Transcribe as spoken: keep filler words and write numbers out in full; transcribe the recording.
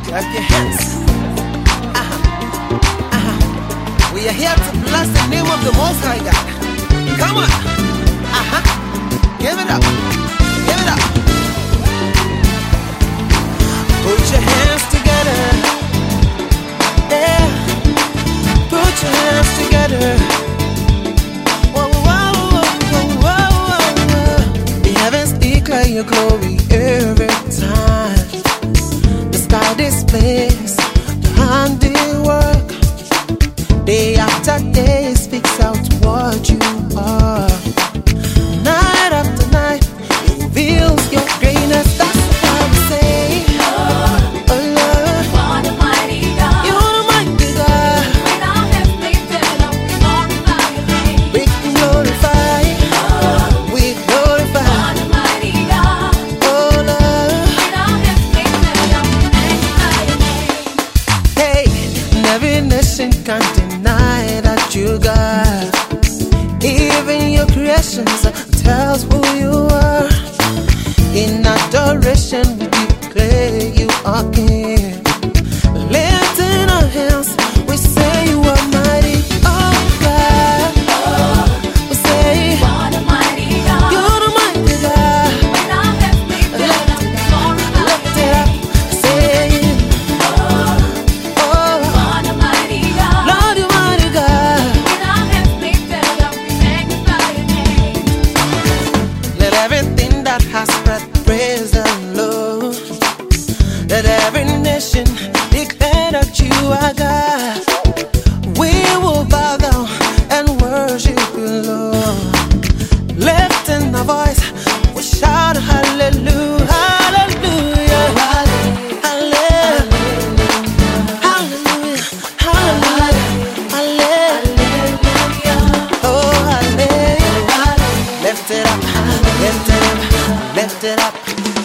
Clap your hands. Uh-huh. Uh-huh. We are here to bless the name of the Most High God. Come on. Uh-huh. Give it up. Give it up. Put your hands together. Yeah. Put your hands together. Whoa, whoa, whoa, whoa, whoa, whoa. The heavens declare your glory every time. The sky displays your handiwork. Day after day speaks out what you are. Night after night it reveals your greatness. That's why we say, oh, oh Lord, for the mighty God. you're the mighty God. When our hands lifted up, we glorify your name. We glorify, Oh, we glorify, for the mighty God. oh Lord. When our hands lifted up, we magnify your name. Hey, and every nation can't deny that you got. Even your creations tells who you are. In adoration we declare you are King. Lifting our hands, we say you are mighty. Oh God, we say For the mighty God. you're the mighty God. When our hands lifted up, we glorify Lift your it up, name. say Oh, oh for the mighty God. Lord, you mighty God. When our hands lifted up, we magnify your name. Let everything that has breath praise the Lord. Let every nation declare that you are God. We will bow down and worship you, Lord. Lifting our voice, we shout hallelujah, hallelujah, hallelujah, hallelujah, hallelujah, hallelujah. Oh, hallelujah. Lift it up, lift it up, lift it up.